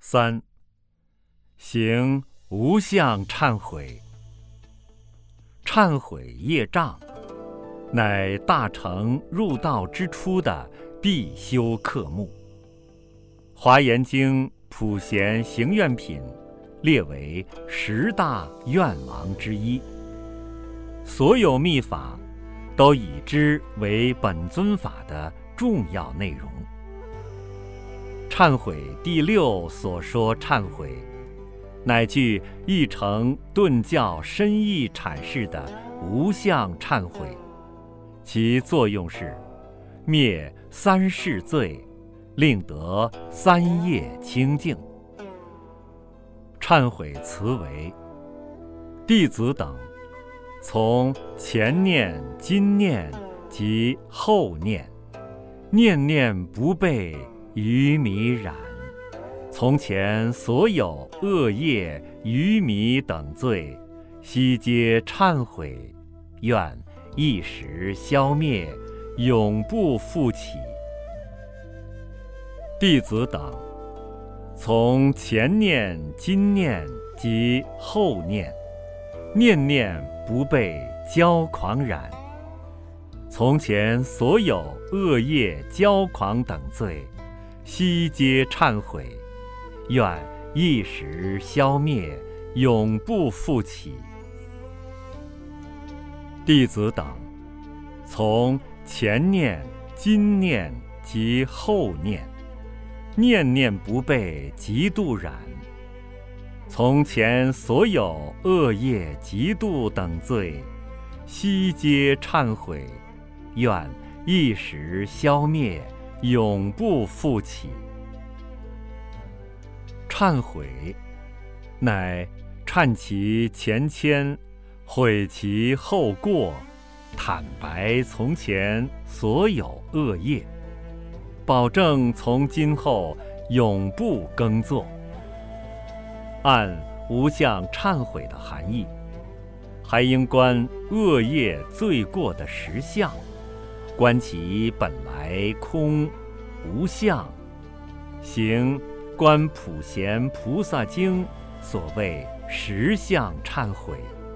3. 行无相忏悔。忏悔业障，乃大乘入道之初的必修课目。华严经普贤行愿品列为10大愿王之一，所有密法都以之为本尊法的重要内容。忏悔第6所说忏悔，乃具一乘顿教深义阐释的无相忏悔，其作用是灭3世罪，令得3业清净。忏悔词为：弟子等从前念、今念及后念，念念不被愚迷染，从前所有恶业、愚迷等罪，悉皆忏悔，愿一时消灭，永不复起。弟子等从前念、今念及后念，念念不被骄狂染，从前所有恶业、骄狂等罪，悉皆忏悔，愿一时消灭，永不复起。弟子等从前念、今念及后念，念念不被嫉妒染，从前所有恶业、嫉妒等罪，悉皆忏悔，愿一时消灭，永不复起。忏悔，乃忏其前愆，悔其后过，坦白从前所有恶业，保证从今后永不更作。按无相忏悔的含义，还应观恶业罪过的实相，观其本来空无相，行观普贤菩萨经所谓实相忏悔。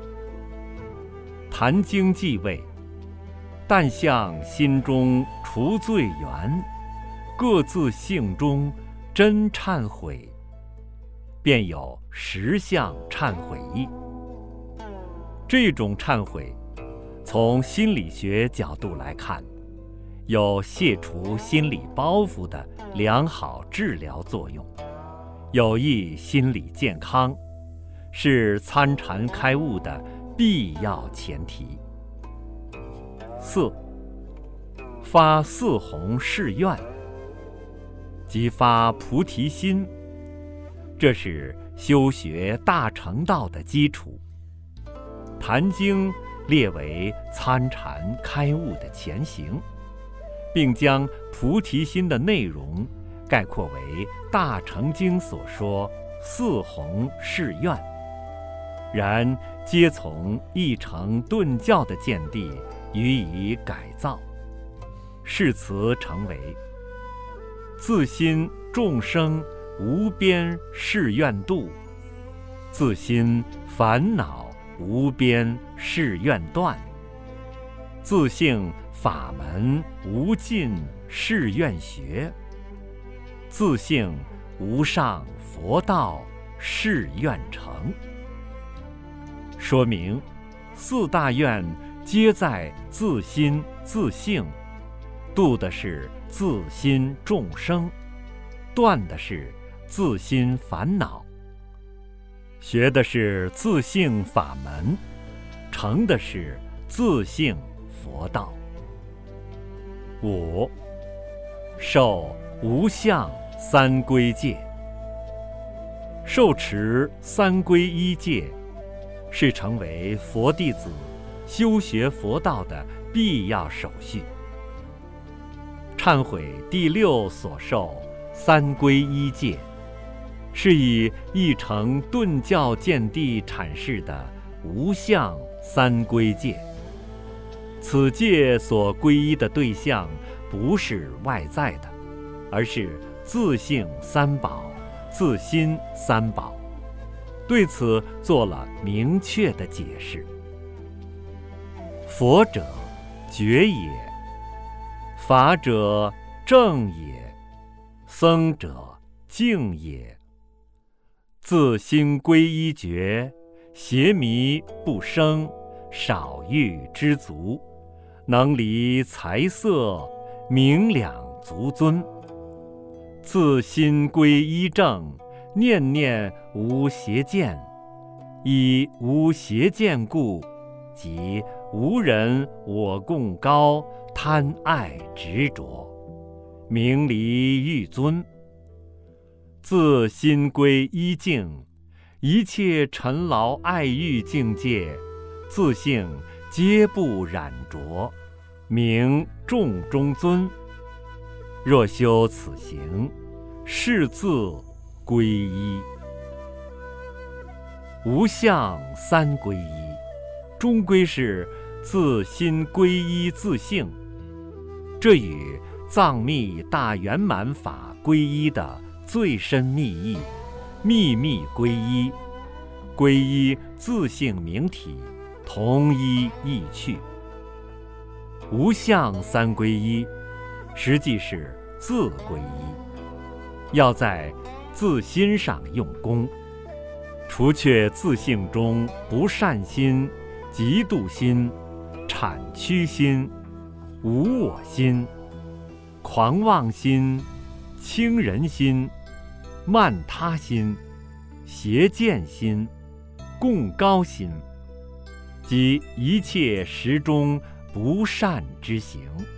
坛经记谓：但向心中除罪缘，各自性中真忏悔，便有实相忏悔意。这种忏悔，从心理学角度来看，有卸除心理包袱的良好治疗作用，有益心理健康，是参禅开悟的必要前提。4. 发4弘誓愿，即发菩提心，这是修学大乘道的基础。坛经列为参禅开悟的前行，并将菩提心的内容概括为大乘经所说4弘誓愿，然皆从一乘顿教的见地予以改造，誓词成为：自心众生无边誓愿度，自心烦恼无边誓愿断，自性法门无尽誓愿学，自性无上佛道誓愿成。说明4大愿皆在自心自性，度的是自心众生，断的是自心烦恼，学的是自性法门，成的是自性佛道。5. 受无相3归戒。受持3归一戒，是成为佛弟子修学佛道的必要手续。忏悔第6所受3归一戒，是以一乘顿教见地阐释的无相3归戒。此戒所皈依的对象不是外在的，而是自性三宝、 自心三宝，对此做了明确的解释。佛者，觉也；法者，正也；僧者，净也。自心归一觉，邪迷不生，少欲知足，能离财色，明两足尊。自心归一正，念念无邪见，以无邪见故，即无人我共高，贪爱执着，名离欲尊。自心归一境，一切尘劳爱欲境界，自性皆不染着，名众中尊。若修此行，是自归一。无相三归一，终归是自心归一自性，这与藏密大圆满法归一的最深密意，秘密归一，归一自性明体，同一意趣。无相三归一，实际是自归一，要在自心上用功，除却自性中不善心、嫉妒心、谄曲心、无我心、狂妄心、轻人心、慢他心、邪见心、共高心，即一切时中不善之行。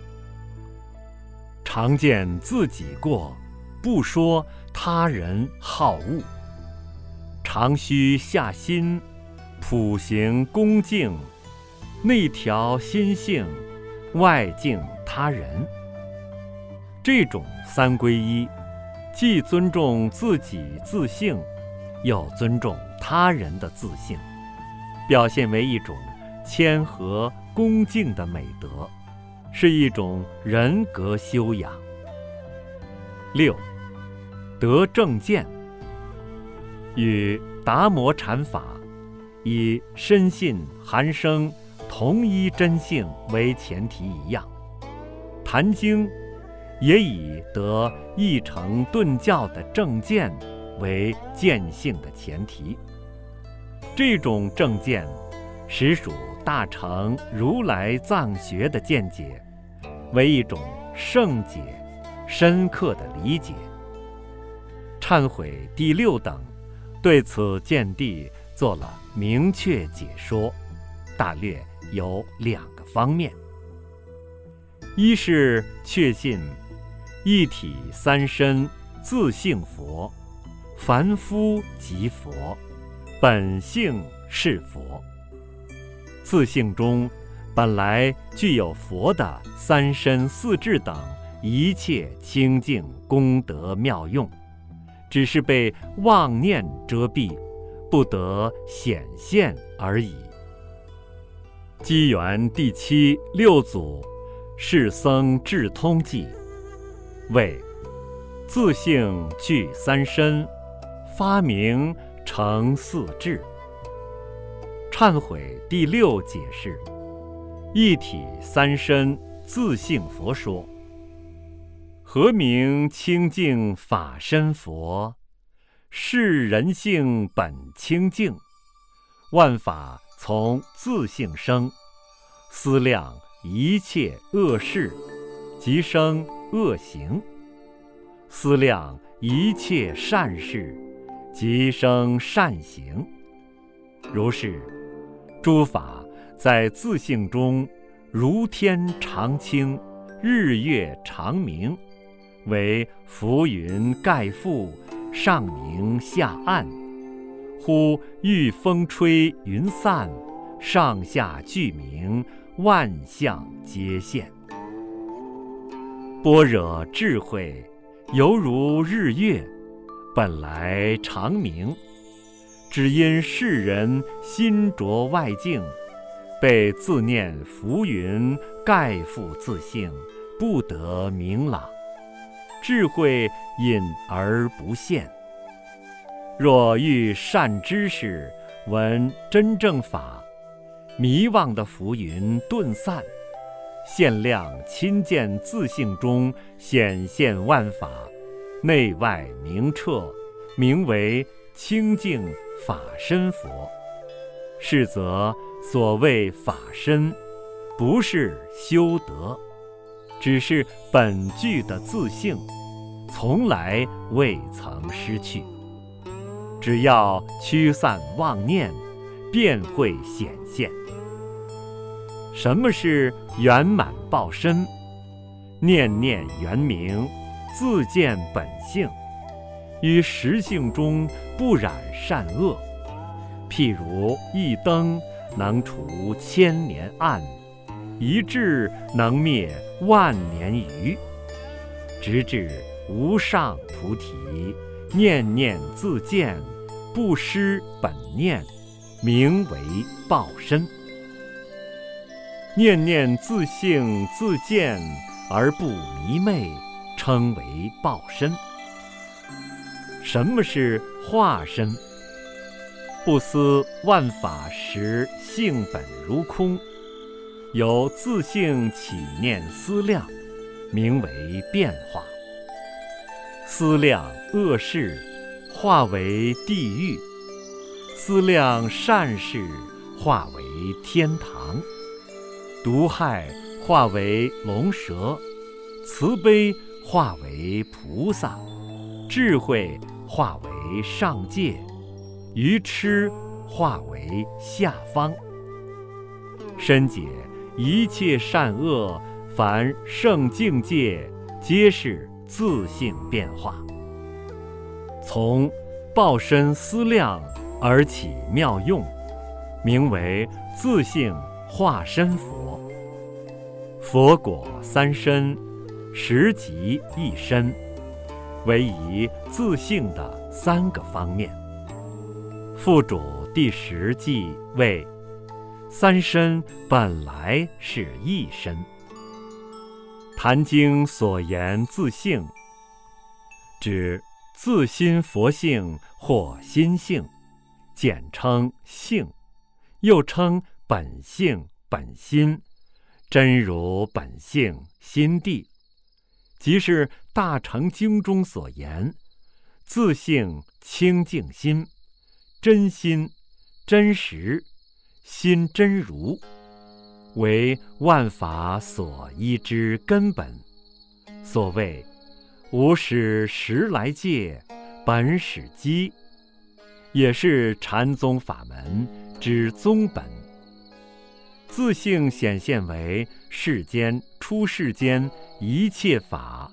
常见自己过，不说他人好恶，常须下心，普行恭敬，内调心性，外敬他人。这种三归一，既尊重自己自性，又尊重他人的自性，表现为一种谦和恭敬的美德，是一种人格修养。6. 得正见，与达摩禅法以深信含生同一真性为前提一样，坛经也以得一成顿教的正见为见性的前提。这种正见实属大乘如来藏学的见解，为一种圣解、深刻的理解。忏悔第6等对此见地做了明确解说，大略有2个方面。一是确信一体三身自性佛，凡夫即佛，本性是佛。自性中本来具有佛的三身四智等一切清净功德妙用，只是被妄念遮蔽，不得显现而已。机缘第7六祖释僧智通记谓：自性具三身，发明成四智。忏悔第6解释一体三身自性佛说，何名清净法身佛？是人性本清净，万法从自性生，思量一切恶事，即生恶行；思量一切善事，即生善行。如是，诸法在自性中，如天常清，日月常明，为浮云盖覆，上明下暗，忽遇风吹云散，上下俱明，万象皆现。般若智慧犹如日月，本来常明，只因世人心着外境，被自念浮云盖覆自性，不得明朗，智慧隐而不现， 若欲善知识，闻真正法，迷妄的浮云顿散，限量亲见自性中显现万法，内外明彻，名为清净法身佛。是则所谓法身，不是修德，只是本具的自性，从来未曾失去。只要驱散妄念，便会显现。什么是圆满报身？念念圆明，自见本性，于实性中不染善恶。譬如一灯能除千年暗，一智能灭万年愚。直至无上菩提，念念自见，不失本念，名为报身。念念自性自见而不迷昧，称为报身。什么是化身？不思万法实性本如空，由自性起念思量，名为变化。思量恶事，化为地狱；思量善事，化为天堂。毒害化为龙蛇，慈悲化为菩萨，智慧化为上界，愚痴化为下方。深解一切善恶，凡圣境界，皆是自性变化。从报身思量而起妙用，名为自性化身佛。佛果三身，实即一身，为以自性的3个方面。附主第10记谓：三身本来是一身。坛经所言自性，指自心佛性或心性，简称性，又称本性、本心，真如本性心地，即是大乘经中所言自性清净心、真心、真实、心真如，为万法所依之根本。所谓无始时来界，本始基，也是禅宗法门之宗本。自性显现为世间出世间一切法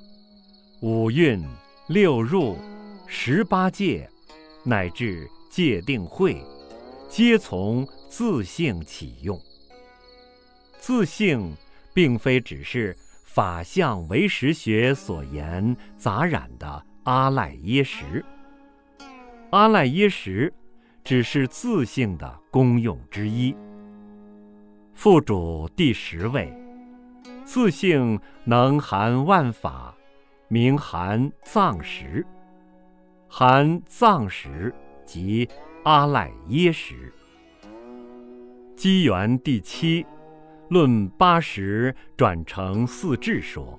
，5蕴、6入、18界，乃至戒定慧，皆从自性起用。自性并非只是法相唯识学所言杂染的阿赖耶识，阿赖耶识只是自性的功用之一。附主第10位，自性能含万法，名含藏识。含藏识即阿赖耶识。机缘第7论80转成4智说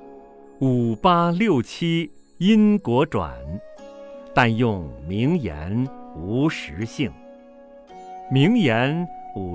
，5、8、6、7因果转，但用名言无实性。名言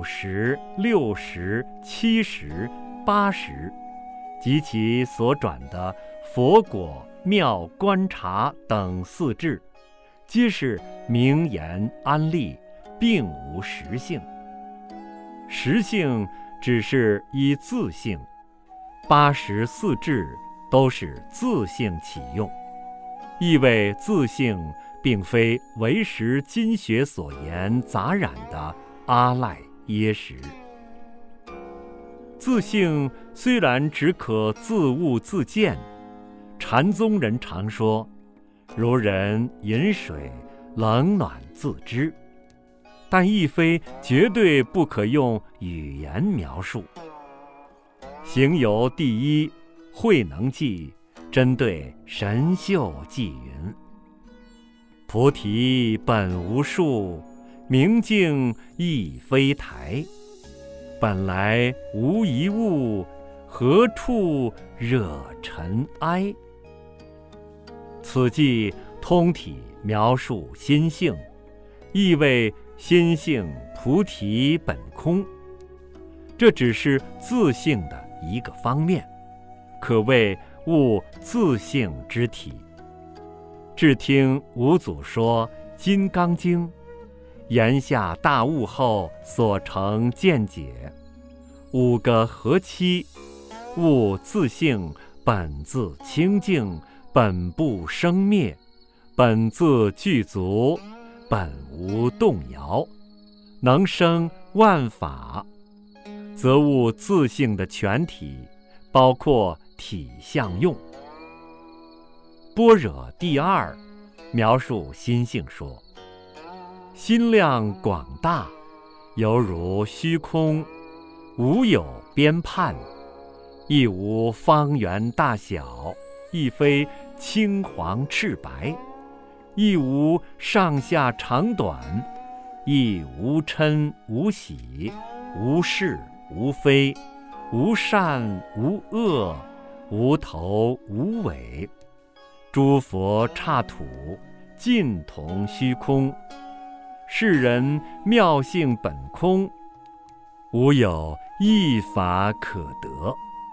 50、60、70、80及其所转的佛果、妙观察等4智，皆是名言安立，并无实性。实性只是依自性，84智都是自性起用，意味自性并非唯识经学所言杂染的阿赖耶识。自性虽然只可自悟自见，禅宗人常说如人饮水，冷暖自知，但亦非绝对不可用语言描述。行由第1慧能记针对神秀记云： 菩提本无树，明镜亦非台。本来无一物，何处惹尘埃？此即通体描述心性，意为心性菩提本空。这只是自性的一个方面，可谓悟自性之体。至听五祖说《金刚经》，言下大悟后所成见解，五个合期，悟自性本自清净，本不生灭，本自具足，本无动摇，能生万法，则悟自性的全体，包括体相用。般若第二描述心性说，心量广大，犹如虚空，无有边畔，亦无方圆大小，亦非青黄赤白，亦无上下长短，亦无嗔无喜，无是无非，无善无恶，无头无尾。诸佛刹土，尽同虚空，世人妙性本空，无有一法可得。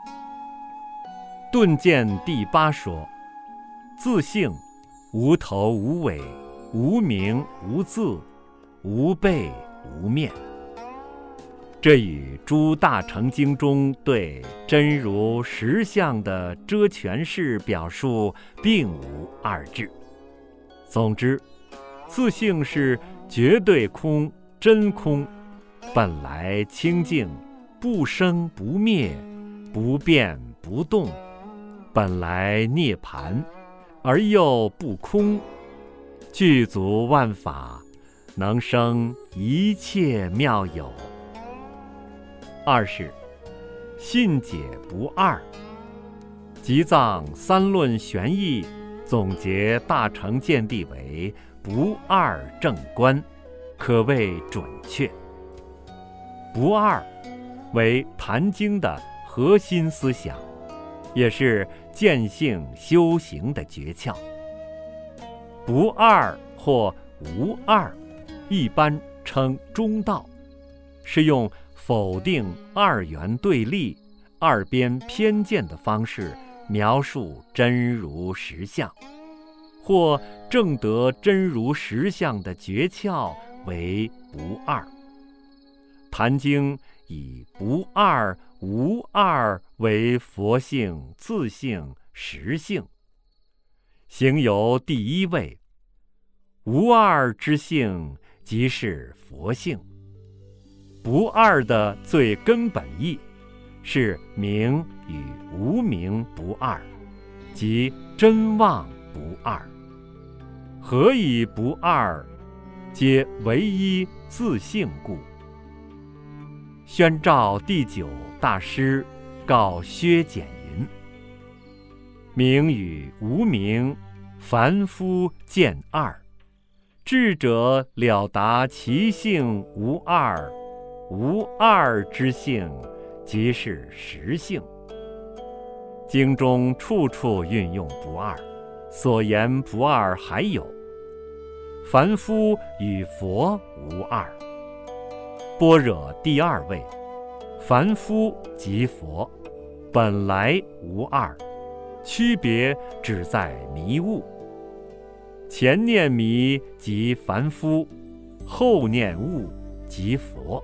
顿渐第八说，自性无头无尾，无名无字，无背无面。这与诸大乘经中对真如实相的遮诠释表述并无二致。总之，自性是绝对空、真空，本来清净，不生不灭，不变不动，本来涅槃，而又不空，具足万法，能生一切妙有。二是信解不二，集藏三论玄义，总结大乘见地为不二正观，可谓准确。不二为坛经的核心思想，也是见性修行的诀窍。不二或无二，一般称中道，是用否定二元对立、二边偏见的方式描述真如实相，或证得真如实相的诀窍为不二。坛经以不二、无二为佛性、自性、实性，行由第一位，无二之性即是佛性。不二的最根本义是明与无明不二，即真妄不二。何以不二？皆唯一自性故。宣照第九大师告薛简云：明与无明，凡夫见二，智者了达其性无二，无二之性，即是实性。经中处处运用不二，所言不二还有：凡夫与佛无二。般若第二位，凡夫即佛，本来无二，区别只在迷悟。前念迷即凡夫，后念悟即佛。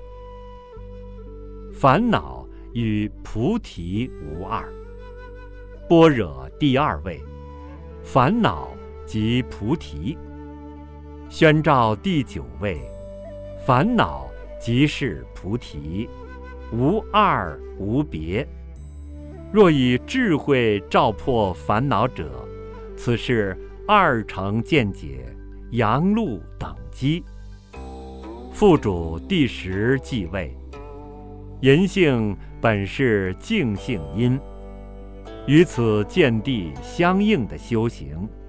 烦恼与菩提无二。般若第二位，烦恼即菩提。宣照第九位，烦恼即是菩提，无二无别。若以智慧照破烦恼者，此是二乘见解，阳路等机。副主第十即位，淫性本是净性因，与此见地相应的修行，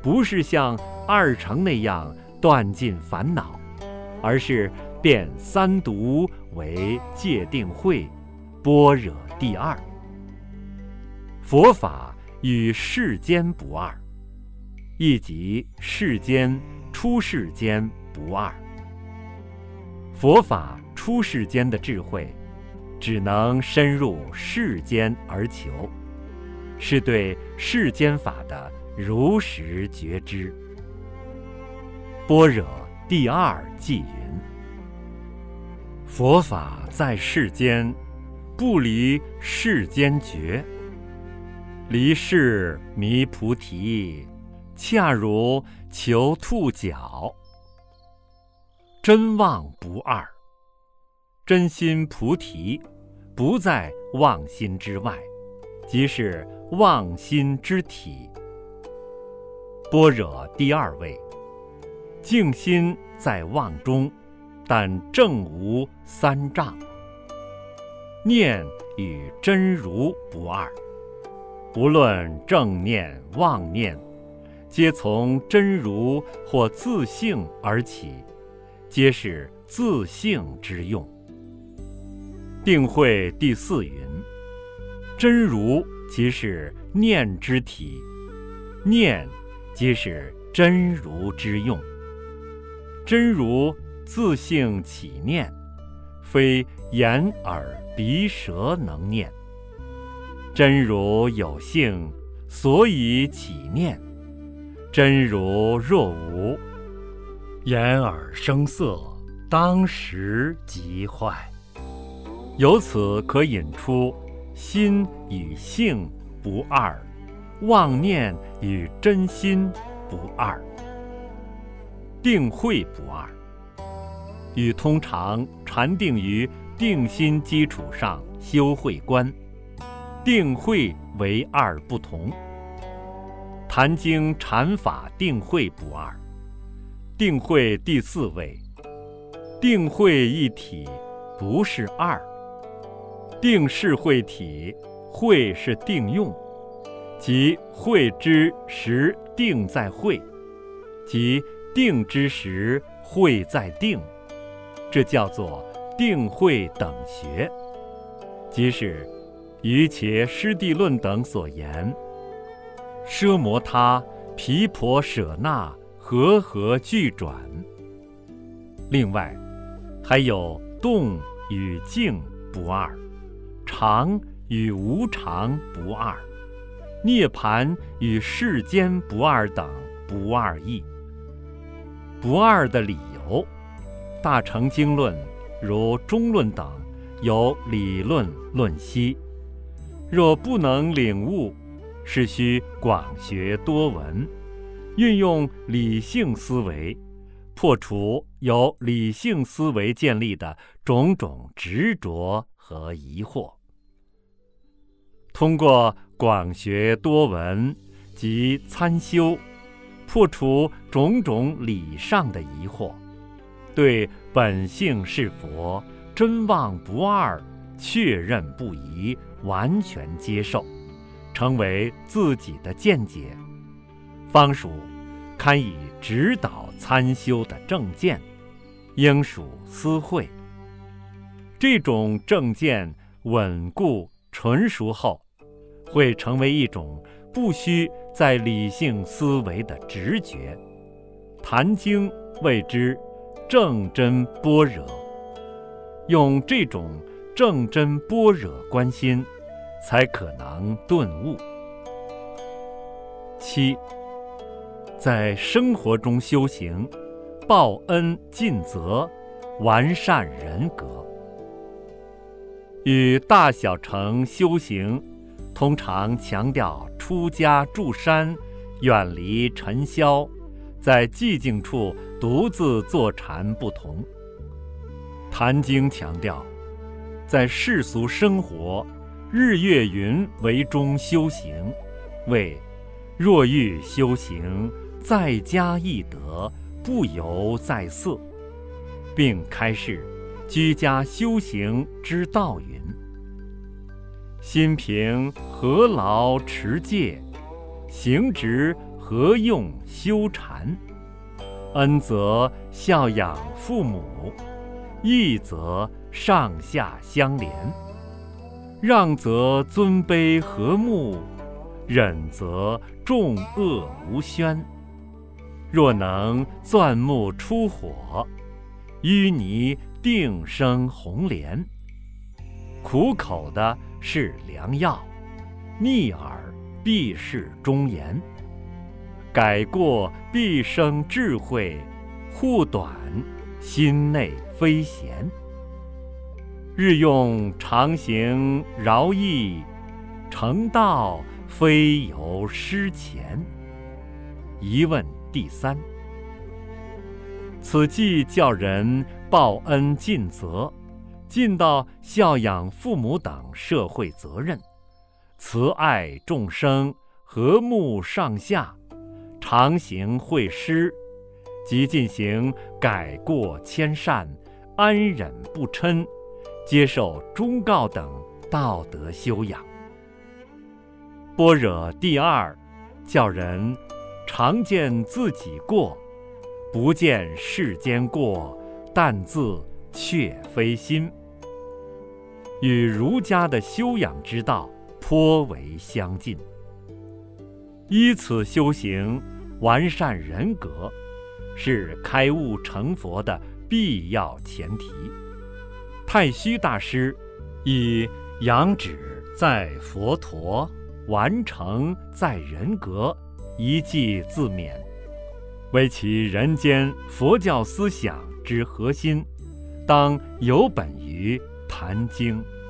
不是像二乘那样断尽烦恼，而是变三毒为戒定慧、般若第二。佛法与世间不二，亦即世间出世间不二。佛法出世间的智慧，只能深入世间而求，是对世间法的如实觉知。般若第二偈云：佛法在世间，不离世间觉。离世迷菩提，恰如求兔角。真妄不二，真心菩提不在妄心之外，即是妄心之体。般若第二位，净心在妄中，但正无三障。念与真如不二，无论正念妄念，皆从真如或自性而起，皆是自性之用。定慧第四云：真如即是念之体，念即是真如之用。真如自性起念，非眼耳鼻舌能念。真如有性，所以起念。真如若无，眼耳声色当时即坏。由此可引出心与性不二，妄念与真心不二。定慧不二，与通常禅定于定心基础上修慧观，定慧为二不同。坛经禅法定慧不二，定慧第四位。定慧一体，不是二。定是慧体，慧是定用，即慧之时定在慧，即定之时慧在定，这叫做定慧等学。即是瑜伽师地论等所言，奢摩他、毗婆舍那和合俱转。另外还有动与静不二，常与无常不二，涅槃与世间不二等不二义。不二的理由，大乘经论如中论等有理论论析，若不能领悟，是需广学多闻，运用理性思维，破除由理性思维建立的种种执着和疑惑。通过广学多闻及参修，破除种种理上的疑惑，对本性是佛、真妄不二确认不疑，完全接受，成为自己的见解，方属堪以指导参修的正见，应属思慧。这种正见稳固纯熟后，会成为一种不需在理性思维的直觉。坛经谓之正真般若，用这种正真般若观心，才可能顿悟。7. 在生活中修行，报恩尽责，完善人格。与大小乘修行通常强调出家住山，远离尘嚣，在寂静处独自坐禅不同。坛经强调，在世俗生活，日月云为中修行，谓若欲修行，在家易得，不由在色，并开示居家修行之道云：心平何劳持戒，行直何何用修禅？恩则孝养父母，义则上下相连，让则尊卑和睦，忍则众恶无宣。若能钻木出火，淤泥定生红莲。苦口的是良药，逆耳必是忠言。改过必生智慧，护短心内非贤。日用常行饶益，成道非由失钱。疑问第三。此即教人报恩尽责，尽到孝养父母等社会责任，慈爱众生，和睦上下，常行惠施，即进行改过迁善，安忍不嗔，接受忠告等道德修养。般若第二，教人常见自己过，不见世间过，但自却非心，与儒家的修养之道颇为相近。依此修行，完善人格，是开悟成佛的必要前提。太虚大师以扬止在佛陀，完成在人格一记自勉，为其人间佛教思想之核心，当有本于《坛经》。